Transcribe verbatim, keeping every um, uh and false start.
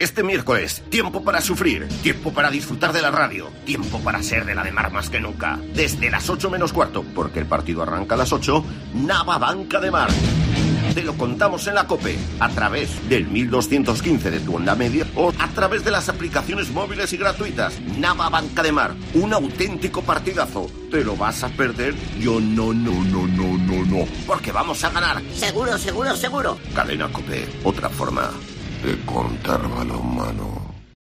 Este miércoles, tiempo para sufrir, tiempo para disfrutar de la radio, tiempo para ser de la de Mar más que nunca. Desde las ocho menos cuarto, porque el partido arranca a las ocho, Nava Banca de Mar. Te lo contamos en la COPE, a través del mil doscientos quince de tu onda media o a través de las aplicaciones móviles y gratuitas. Nava Banca de Mar, un auténtico partidazo. ¿Te lo vas a perder? Yo no, no, no, no, no, no. Porque vamos a ganar. Seguro, seguro, seguro. Cadena COPE, otra forma de contar balonmano.